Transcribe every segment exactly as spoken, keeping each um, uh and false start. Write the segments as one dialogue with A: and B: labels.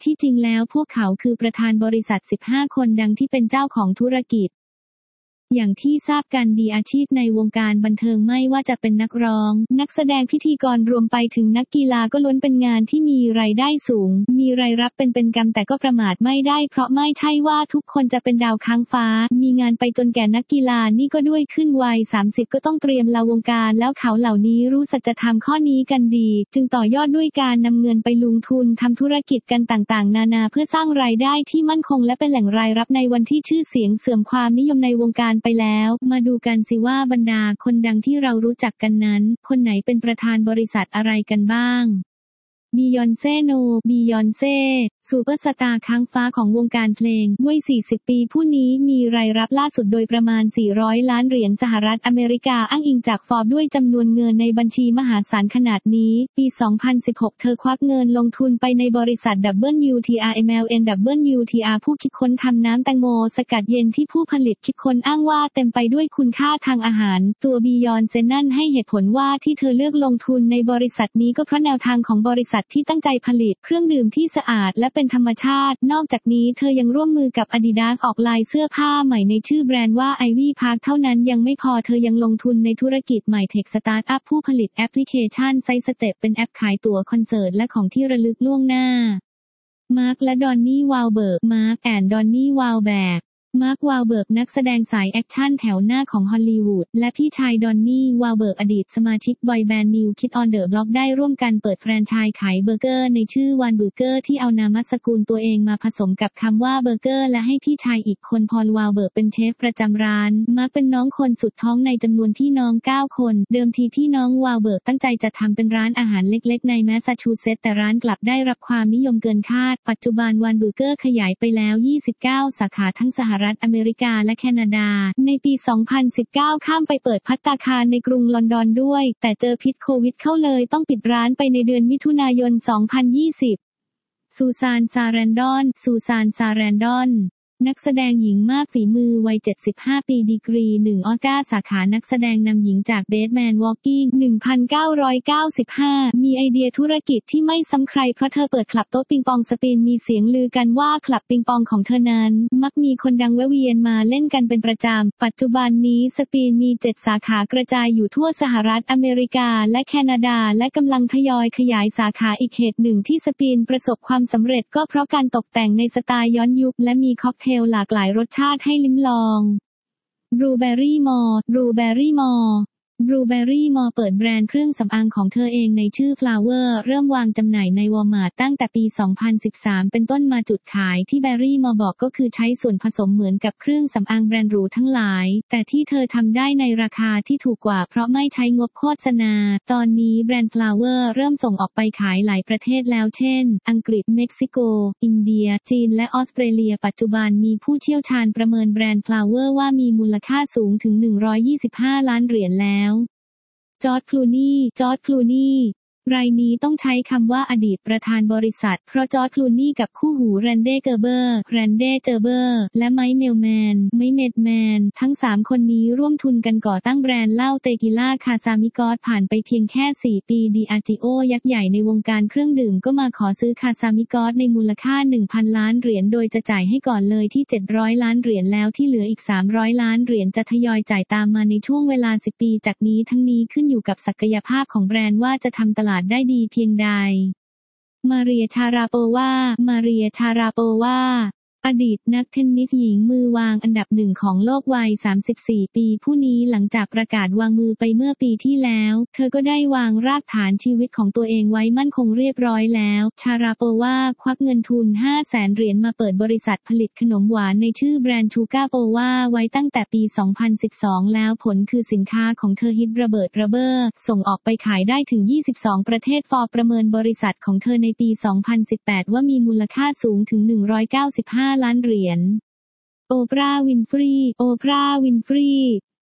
A: ที่จริงแล้วพวกเขาคือประธานบริษัทสิบห้าคนดังที่เป็นเจ้าของธุรกิจอย่างที่ทราบกันดีอาชีพในวงการบันเทิงไม่ว่าจะเป็นนักร้องนักแสดงพิธีกรรวมไปถึงนักกีฬาก็ล้วนเป็นงานที่มีรายได้สูงมีรายรับเป็นเป็นกำแต่ก็ประมาทไม่ได้เพราะไม่ใช่ว่าทุกคนจะเป็นดาวค้างฟ้ามีงานไปจนแก่นักกีฬานี่ก็ด้วยขึ้นวัยสามสิบก็ต้องเตรียมลาวงการแล้วเขาเหล่านี้รู้สัจธรรมข้อนี้กันดีจึงต่อยอดด้วยการนำเงินไปลงทุนทำธุรกิจกันต่างๆนานาเพื่อสร้างรายได้ที่มั่นคงและเป็นแหล่งรายรับในวันที่ชื่อเสียงเสื่อมความนิยมในวงการไปแล้วมาดูกันสิว่าบรรดาคนดังที่เรารู้จักกันนั้นคนไหนเป็นประธานบริษัทอะไรกันบ้างบียอนเซ่โนบียอนเซ่ซูเปอร์สตาร์ค้างฟ้าของวงการเพลงวัยสี่สิบปีผู้นี้มีรายรับล่าสุดโดยประมาณสี่ร้อยล้านเหรียญสหรัฐอเมริกาอ้างอิงจากฟอร์บด้วยจำนวนเงินในบัญชีมหาศาลขนาดนี้ปีสองพันสิบหกเธอควักเงินลงทุนไปในบริษัท ดับเบิลยู ที อาร์ เอ็ม แอล เอ็น ดับเบิลยู ที อาร์ ผู้คิดค้นทำน้ำแตงโมสกัดเย็นที่ผู้ผลิตคิดค้นอ้างว่าเต็มไปด้วยคุณค่าทางอาหารตัวบียอนเซนั่นให้เหตุผลว่าที่เธอเลือกลงทุนในบริษัทนี้ก็เพราะแนวทางของบริษัทที่ตั้งใจผลิตเครื่องดื่มที่สะอาดและเป็นธรรมชาตินอกจากนี้เธอยังร่วมมือกับ Adidas ออกลายเสื้อผ้าใหม่ในชื่อแบรนด์ว่า Ivy Park เท่านั้นยังไม่พอเธอยังลงทุนในธุรกิจใหม่เทคสตาร์ทอัพผู้ผลิตแอปพลิเคชันไซสเต็ปเป็นแอปขายตั๋วคอนเสิร์ตและของที่ระลึกล่วงหน้ามาร์คและดอนนี่วาลเบิร์กมาร์คแอนด์ดอนนี่วาลแบร์กมาร์ควาลเบิร์กนักแสดงสายแอคชั่นแถวหน้าของฮอลลีวูดและพี่ชายดอนนี่วาลเบิร์กอดีตสมาชิกบอยแบนด์นิวคิดออนเดอะบล็อกได้ร่วมกันเปิดแฟรนไชส์ขายเบอร์เกอร์ในชื่อวันเบอร์เกอร์ที่เอานามสกุลตัวเองมาผสมกับคำว่าเบอร์เกอร์และให้พี่ชายอีกคนพอลวาลเบิร์กเป็นเชฟประจำร้านมาร์คเป็นน้องคนสุดท้องในจำนวนพี่น้องเก้าคนเดิมทีพี่น้องวาลเบิร์กตั้งใจจะทำเป็นร้านอาหารเล็กๆในแมสซาชูเซตส์แต่ร้านกลับได้รับความนิยมเกินคาดปัจจุบันวันเบอร์เกอร์ขยายไปแล้วยี่สิบเก้าสาขาทั้งสหรัฐอเมริกาและแคนาดาในปีสองพันสิบเก้าข้ามไปเปิดภัตตาคารในกรุงลอนดอนด้วยแต่เจอพิษโควิดเข้าเลยต้องปิดร้านไปในเดือนมิถุนายนสองพันยี่สิบซูซานซาแรนดอนซูซานซาแรนดอนนักแสดงหญิงมากฝีมือวัยเจ็ดสิบห้าปีดีกรีหนึ่งออสการ์สาขานักแสดงนำหญิงจาก Dead Man Walking หนึ่งพันเก้าร้อยเก้าสิบห้ามีไอเดียธุรกิจที่ไม่ซ้ำใครเพราะเธอเปิดคลับโต๊ะปิงปองสปินมีเสียงลือกันว่าคลับปิงปองของเธอนั้นมักมีคนดังแวะเวียนมาเล่นกันเป็นประจำปัจจุบันนี้สปินมีเจ็ดสาขากระจายอยู่ทั่วสหรัฐอเมริกาและแคนาดาและกำลังทยอยขยายสาขาอีกเหตุหนึ่งที่สปินประสบความสำเร็จก็เพราะการตกแต่งในสไตล์ย้อนยุคและมีค็อกเทลหลากหลายรสชาติให้ลิ้มลองบลูเบอร์รี่มอลบลูเบอร์รี่มอลบลูเบอร์รี่มอลเปิดแบรนด์เครื่องสำอางของเธอเองในชื่อ Flower เริ่มวางจำหน่ายในวอลมาร์ทตั้งแต่ปีสองพันสิบสามเป็นต้นมาจุดขายที่แบร์รี่มอลบอกก็คือใช้ส่วนผสมเหมือนกับเครื่องสำอางแบรนด์หรูทั้งหลายแต่ที่เธอทำได้ในราคาที่ถูกกว่าเพราะไม่ใช้งบโฆษณาตอนนี้แบรนด์ Flower เริ่มส่งออกไปขายหลายประเทศแล้วเช่นอังกฤษเม็กซิโกอินเดียจีนและออสเตรเลียปัจจุบันมีผู้เชี่ยวชาญประเมินแบรนด์ Flower ว่ามีมูลค่าสูงถึงหนึ่งร้อยยี่สิบห้าล้านเหรียญแล้วจอร์จ คลูนี จอร์จ คลูนีรายนี้ต้องใช้คำว่าอดีตประธานบริษัทเพราะจอร์จ คลูนีกับคู่หูแรนเด้ เกอร์เบอร์ แรนเด้ เจอร์เบอร์ และไมค์ เมลแมน ไมค์ เมดแมน ทั้งสามคนนี้ร่วมทุนกันก่อตั้งแบรนด์เหล้าเตกิล่าคาซามิกอสผ่านไปเพียงแค่สี่ปีดิอาจิโอยักษ์ใหญ่ในวงการเครื่องดื่มก็มาขอซื้อคาซามิกอสในมูลค่า หนึ่งพันล้านเหรียญโดยจะจ่ายให้ก่อนเลยที่เจ็ดร้อยล้านเหรียญแล้วที่เหลืออีกสามร้อยล้านเหรียญจะทยอยจ่ายตามมาในช่วงเวลาสิบปีจากนี้ทั้งนี้ขึ้นอยู่กับศักยภาพของแบรนด์ว่าจะทำตลาดได้ดีเพียงใดมาเรีย ชาราโปวา มาเรีย ชาราโปวาอดีตนักเทนนิสหญิงมือวางอันดับหนึ่งของโลกวัยสามสิบสี่ปีผู้นี้หลังจากประกาศวางมือไปเมื่อปีที่แล้วเธอก็ได้วางรากฐานชีวิตของตัวเองไว้มั่นคงเรียบร้อยแล้วชาราโปวาควักเงินทุน ห้าแสนเหรียญมาเปิดบริษัทผลิตขนมหวานในชื่อแบรนด์ชูการ์โปวาไว้ตั้งแต่ปี สองพันสิบสองแล้วผลคือสินค้าของเธอฮิตระเบิดระเบ้อส่งออกไปขายได้ถึงยี่สิบสองประเทศฟอร์ประเมินบริษัทของเธอในปี สองพันสิบแปดว่ามีมูลค่าสูงถึงหนึ่งร้อยเก้าสิบห้าล้านเหรียญโอปราห์ วินฟรี โอปราห์ วินฟรี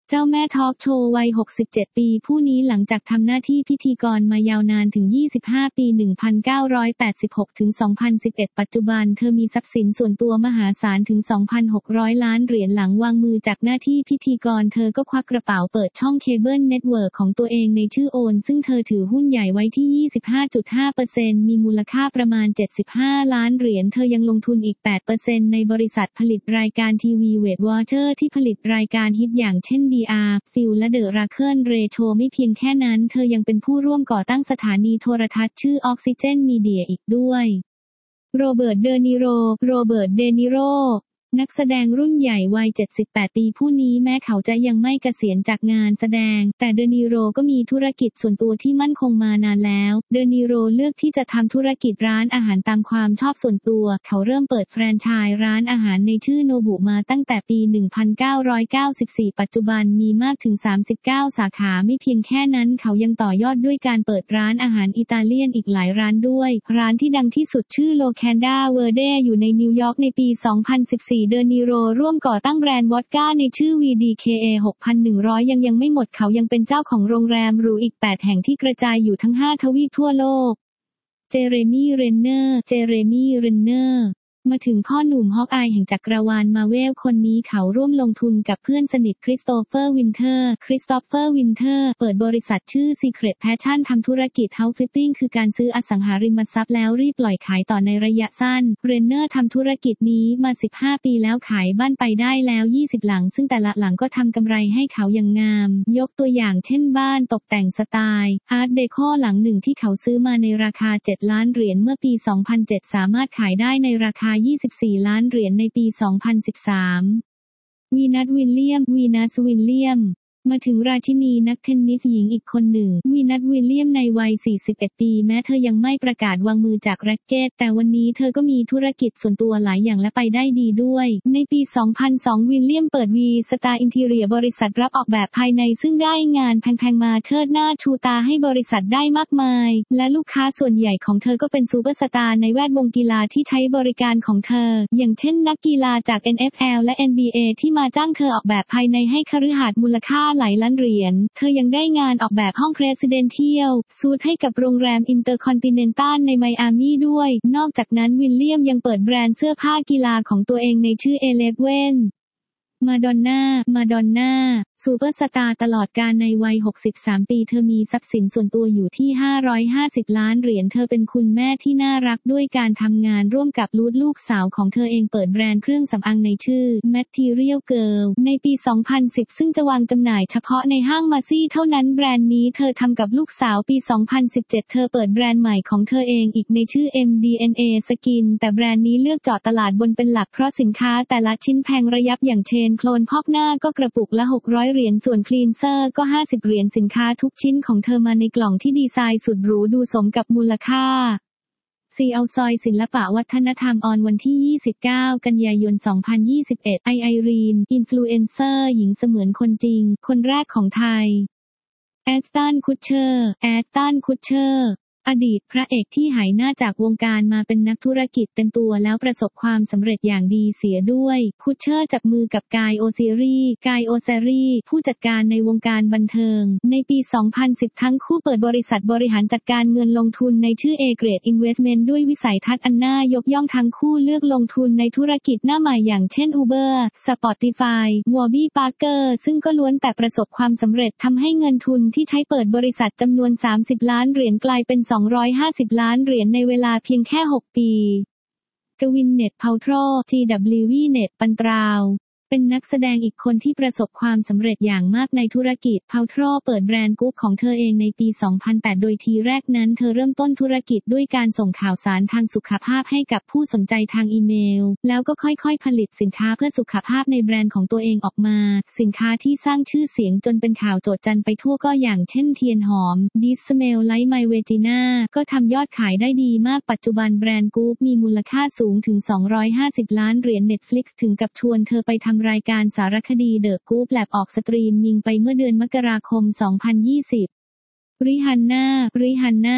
A: เจ้าแม่ทอล์กโชว์วัยหกสิบเจ็ดปีผู้นี้หลังจากทำหน้าที่พิธีกรมายาวนานถึงยี่สิบห้าปี หนึ่งพันเก้าร้อยแปดสิบหก ถึง สองพันสิบเอ็ด ปัจจุบันเธอมีทรัพย์สินส่วนตัวมหาศาลถึง สองพันหกร้อย ล้านเหรียญหลังวางมือจากหน้าที่พิธีกรเธอก็ควักกระเป๋าเปิดช่องเคเบิลเน็ตเวิร์กของตัวเองในชื่อโอนซึ่งเธอถือหุ้นใหญ่ไว้ที่ ยี่สิบห้าจุดห้าเปอร์เซ็นต์ มีมูลค่าประมาณเจ็ดสิบห้าล้านเหรียญเธอยังลงทุนอีก แปดเปอร์เซ็นต์ ในบริษัทผลิตรายการทีวีเวทวอเชอร์ที่ผลิตรายการฮิตอย่างเช่น ดี อาร์ ฟิลและเดอะราเคิลเรโชไม่เพียงแค่นั้นเธอยังเป็นผู้ร่วมก่อตั้งสถานีโทรทัศน์ชื่อออกซิเจนมีเดียอีกด้วยโรเบิร์ต เดนิโร โรเบิร์ต เดนิโรนักแสดงรุ่นใหญ่วัยเจ็ดสิบแปดปีผู้นี้แม้เขาจะยังไม่เกษียณจากงานแสดงแต่เดนิโรก็มีธุรกิจส่วนตัวที่มั่นคงมานานแล้วเดนิโรเลือกที่จะทำธุรกิจร้านอาหารตามความชอบส่วนตัวเขาเริ่มเปิดแฟรนไชส์ร้านอาหารในชื่อโนบุมาตั้งแต่ปี หนึ่งพันเก้าร้อยเก้าสิบสี่ ปัจจุบันมีมากถึง สามสิบเก้า สาขาไม่เพียงแค่นั้นเขายังต่อยอดด้วยการเปิดร้านอาหารอิตาเลียนอีกหลายร้านด้วยร้านที่ดังที่สุดชื่อโลแคนดาเวอร์เดอยู่ในนิวยอร์กในปี สองพันสิบสี่ เดนิโรร่วมก่อตั้งแบรนด์วอดก้าในชื่อ วี ดี เค เอ หกพันหนึ่งร้อย ยังยังไม่หมดเขายังเป็นเจ้าของโรงแรมหรูอีกแปดแห่งที่กระจายอยู่ทั้งห้าทวีปทั่วโลกเจเรมี่เรนเนอร์เจเรมี่เรนเนอร์มาถึงพ่อหนุ่มฮอกอายแห่งจักรวาลมาเวลคนนี้เขาร่วมลงทุนกับเพื่อนสนิทคริสโตเฟอร์วินเทอร์คริสโตเฟอร์วินเทอร์เปิดบริษัทชื่อ Secret Passion ทำธุรกิจ House Flipping คือการซื้ออสังหาริมทรัพย์แล้วรีบปล่อยขายต่อในระยะสั้นเรนเนอร์ทำธุรกิจนี้มาสิบห้าปีแล้วขายบ้านไปได้แล้วยี่สิบหลังซึ่งแต่ละหลังก็ทำกำไรให้เขาอย่างงามยกตัวอย่างเช่นบ้านตกแต่งสไตล์อาร์ตเดโคหลังหนึ่งที่เขาซื้อมาในราคาเจ็ดล้านเหรียญเมื่อปีสองพันเจ็ดสามารถขายได้ในราคายี่สิบสี่ล้านเหรียญในปี สองพันสิบสาม วีนัส วิลเลียม วีนัส วิลเลียมมาถึงราชินีนักเทนนิสหญิงอีกคนหนึ่งวีนัส วิลเลียมในวัย สี่สิบเอ็ด ปีแม้เธอยังไม่ประกาศวางมือจากแร็คเก็ตแต่วันนี้เธอก็มีธุรกิจส่วนตัวหลายอย่างและไปได้ดีด้วยในปี สองพันสอง วิลเลียมเปิด วี สตาร์ อินทีเรียบริษัทรับออกแบบภายในซึ่งได้งานแพงๆมาเชิดหน้าชูตาให้บริษัทได้มากมายและลูกค้าส่วนใหญ่ของเธอก็เป็นซูเปอร์สตาร์ในแวดวงกีฬาที่ใช้บริการของเธออย่างเช่นนักกีฬาจาก เอ็น เอฟ แอล และ เอ็น บี เอ ที่มาจ้างเธอออกแบบภายในให้คฤหาสน์มูลค่าหลายล้านเหรียญเธอยังได้งานออกแบบห้อง Presidential ซูทให้กับโรงแรม Intercontinental ในไมอามี่ด้วยนอกจากนั้นวิลเลียมยังเปิดแบรนด์เสื้อผ้ากีฬาของตัวเองในชื่อ เอเลฟเว่น มาดอนน่า มาดอนน่าซูเปอร์สตาร์ตลอดกาลในวัยหกสิบสามปีเธอมีทรัพย์สินส่วนตัวอยู่ที่ห้าร้อยห้าสิบล้านเหรียญเธอเป็นคุณแม่ที่น่ารักด้วยการทำงานร่วมกับลูกลูกสาวของเธอเองเปิดแบรนด์เครื่องสำอางในชื่อ Material Girl ในปี สองพันสิบ ซึ่งจะวางจำหน่ายเฉพาะในห้างมาซี่เท่านั้นแบรนด์นี้เธอทำกับลูกสาวปี สองพันสิบเจ็ด เธอเปิดแบรนด์ใหม่ของเธอเองอีกในชื่อ เอ็ม ดี เอ็น เอ Skin แต่แบรนด์นี้เลือกเจาะตลาดบนเป็นหลักเพราะสินค้าแต่ละชิ้นแพงระยับอย่างเชนโคลนพอกหน้าก็กระปุกละหกร้อยเหรียญส่วนคลีนเซอร์ก็ห้าสิบเหรียญสินค้าทุกชิ้นของเธอมาในกล่องที่ดีไซน์สุดหรูดูสมกับมูลค่าซีเอาซอยศิลปะวัฒนธรรมออนวันที่ ยี่สิบเก้า กันยายน สองพันยี่สิบเอ็ด ไอไอรีน อินฟลูเอนเซอร์หญิงเสมือนคนจริงคนแรกของไทยแอสตัน คุตเชอร์แอสตัน คุตเชอร์อดีตพระเอกที่หายหน้าจากวงการมาเป็นนักธุรกิจเต็มตัวแล้วประสบความสำเร็จอย่างดีเสียด้วยคุชเชอร์จับมือกับกายโอซีรีกายโอซารีผู้จัดการในวงการบันเทิงในปี สองพันสิบ ทั้งคู่เปิดบริษัทบริหารจัดการเงินลงทุนในชื่อ A Grade Investment ด้วยวิสัยทัศน์อันน่ายกย่องทั้งคู่เลือกลงทุนในธุรกิจหน้าใหม่อย่างเช่น Uber Spotify Warby Parker ซึ่งก็ล้วนแต่ประสบความสำเร็จทำให้เงินทุนที่ใช้เปิดบริษัทจำนวนสามสิบล้านเหรียญกลายเป็นสองร้อยห้าสิบล้านเหรียญในเวลาเพียงแค่หกปีกวินเน็ต เพาโทร จี ดับเบิลยู วี เน็ต ปันตราวเป็นนักแสดงอีกคนที่ประสบความสำเร็จอย่างมากในธุรกิจเพาโทรเปิดแบรนด์กุ๊กของเธอเองในปี สองพันแปด โดยทีแรกนั้นเธอเริ่มต้นธุรกิจด้วยการส่งข่าวสารทางสุขภาพให้กับผู้สนใจทางอีเมลแล้วก็ค่อยๆผลิตสินค้าเพื่อสุขภาพในแบรนด์ของตัวเองออกมาสินค้าที่สร้างชื่อเสียงจนเป็นข่าวโจษจันไปทั่วก็อย่างเช่นเทียนหอม This Smell Like My Vagina ก็ทำยอดขายได้ดีมากปัจจุบันแบรนด์กุ๊กมีมูลค่าสูงถึงสองร้อยห้าสิบล้านเหรียญ Netflix ถึงกับชวนเธอไปทำรายการสารคดีเดอะกู๊ปแลบออกสตรีมมิงไปเมื่อเดือนมกราคม สองพันยี่สิบ ริฮันน่า ริฮันน่า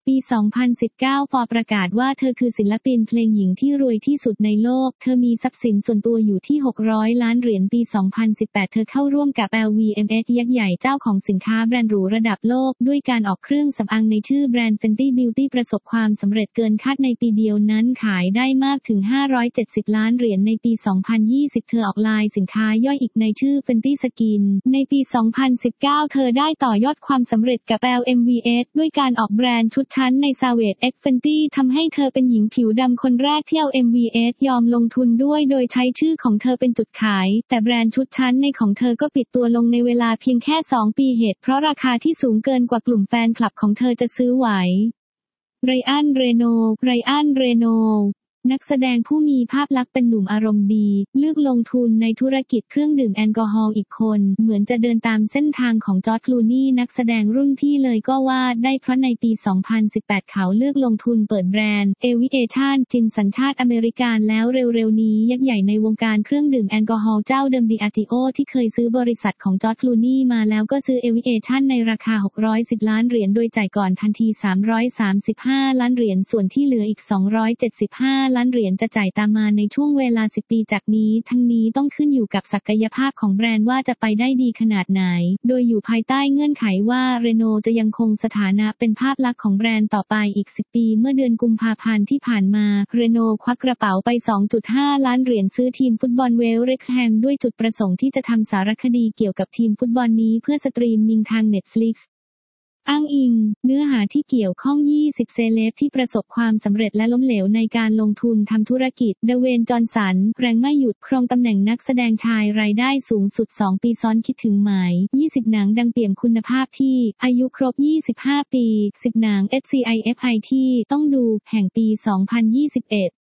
A: ปี สองพันสิบเก้า ฟอร์ประกาศว่าเธอคือศิลปินเพลงหญิงที่รวยที่สุดในโลก เธอมีทรัพย์สินส่วนตัวอยู่ที่ หกร้อย ล้านเหรียญ ปี สองพันสิบแปด เธอเข้าร่วมกับ แอล วี เอ็ม เอช ยักษ์ใหญ่เจ้าของสินค้าแบรนด์หรูระดับโลกด้วยการออกเครื่องสำอางในชื่อแบรนด์ Fenty Beauty ประสบความสำเร็จเกินคาดในปีเดียวนั้นขายได้มากถึง ห้าร้อยเจ็ดสิบ ล้านเหรียญ ในปี สองพันยี่สิบ เธอออกไลน์สินค้าย่อยอีกในชื่อ Fenty Skin ในปี สองพันสิบเก้า เธอได้ต่อยอดความสำเร็จกับ แอล เอ็ม วี เอช ด้วยการออกแบรนด์ชุดชั้นใน Savage X Fenty ทำให้เธอเป็นหญิงผิวดำคนแรกที่ แอล เอ็ม วี เอช ยอมลงทุนด้วยโดยใช้ชื่อของเธอเป็นจุดขายแต่แบรนด์ชุดชั้นในของเธอก็ปิดตัวลงในเวลาเพียงแค่สองปีเหตุเพราะราคาที่สูงเกินกว่ากลุ่มแฟนคลับของเธอจะซื้อไหวไรอัน เรโน ไรอัน เรโนนักแสดงผู้มีภาพลักษณ์เป็นหนุ่มอารมณ์ดีเลือกลงทุนในธุรกิจเครื่องดื่มแอลกอฮอล์อีกคนเหมือนจะเดินตามเส้นทางของจอร์จ คลูนีย์นักแสดงรุ่นพี่เลยก็ว่าได้เพราะในปี สองพันสิบแปด เขาเลือกลงทุนเปิดแบรนด์ Aviation จินสัญชาติอเมริกันแล้วเร็วๆนี้ยักษ์ใหญ่ในวงการเครื่องดื่มแอลกอฮอล์เจ้าเดิม Diageo ที่เคยซื้อบริษัทของจอร์จ คลูนีย์มาแล้วก็ซื้อ Aviation ในราคา หกร้อยสิบ ล้านเหรียญโดยจ่ายก่อนทันที สามร้อยสามสิบห้า ล้านเหรียญส่วนที่เหลืออีก สองร้อยเจ็ดสิบห้า ล้านเหรียญจะจ่ายตามมาในช่วงเวลาสิบปีจากนี้ทั้งนี้ต้องขึ้นอยู่กับศักยภาพของแบรนด์ว่าจะไปได้ดีขนาดไหนโดยอยู่ภายใต้เงื่อนไขว่าเรโนจะยังคงสถานะเป็นภาพลักษณ์ของแบรนด์ต่อไปอีกสิบปีเมื่อเดือนกุมภาพันธ์ที่ผ่านมาเรโนควักกระเป๋าไป สองจุดห้า ล้านเหรียญซื้อทีมฟุตบอลเวลส์ เร็กแฮมด้วยจุดประสงค์ที่จะทำสารคดีเกี่ยวกับทีมฟุตบอลนี้เพื่อสตรีมมิ่งทาง Netflixอ้างอิงเนื้อหาที่เกี่ยวข้องยี่สิบเซเลบที่ประสบความสำเร็จและล้มเหลวในการลงทุนทำธุรกิจเดเวน จอห์นสันแรงไม่หยุดครองตำแหน่งนักแสดงชายรายได้สูงสุดสองปีซ้อนคิดถึงไหมยี่สิบหนังดังเปี่ยมคุณภาพที่อายุครบยี่สิบห้าปีสิบหนัง เอส ซี ไอ เอฟ ไอ ที่ต้องดูแห่งปี สองพันยี่สิบเอ็ด